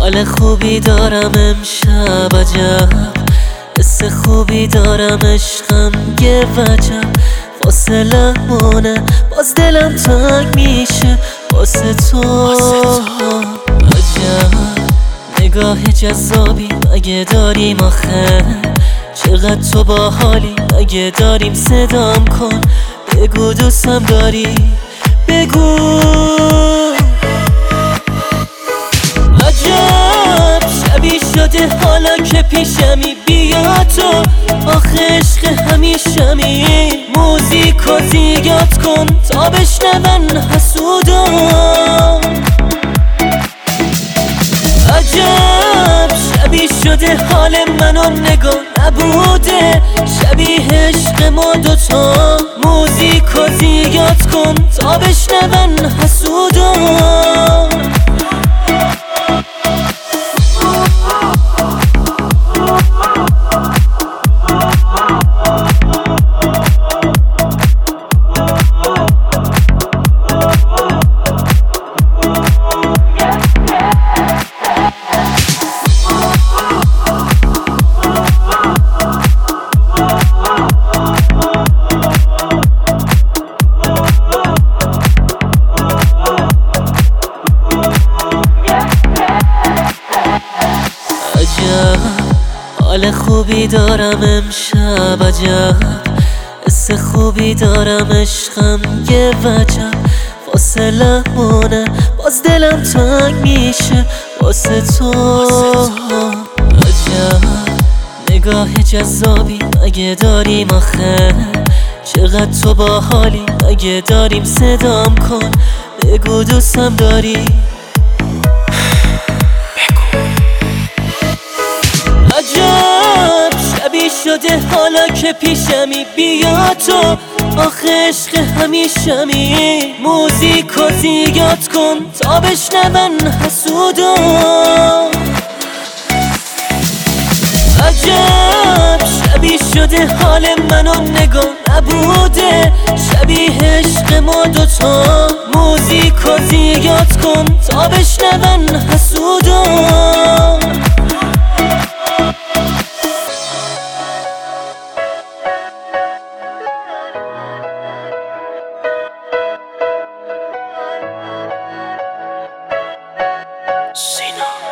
حال خوبی دارم امشب عجب، حس خوبی دارم عشقم یه وجب. فاصله مونه باز دلم تنگ میشه واسه تو عجب. نگاه جذابی مگه داریم آخه، چقدر تو باحالی مگه داریم، صدام کن بگو دوستم داری، بگو. عجب شبیه شده حالا که پیشمی، بیا تو آخه عشق همیشمی. موزیکو زیاد کن تا بشنون حسودان. عجب شبیه شده حال منو نگاه نبوده، شبیه عشق ما دوتا. موزیکو زیاد کن تا بشنون حسودان. حال خوبی دارم امشب عجب، حس خوبی دارم عشقم یه وجب. فاصله مونه باز دلم تنگ میشه واسه تو عجب. نگاه جذابی مگه داریم آخه، چقدر تو باحالی مگه داریم، صدام کن بگو دوستم داری، عجب شبیه شده حالا که پیشمی، بیا تو آخه عشق همیشمی. موزیکو زیاد کن تا بشنون حسودان. عجب شبیه شده حال منو نگاه نبوده، شبیه عشق ما دوتا. موزیکو زیاد کن تا بشنون حسودان. Sina.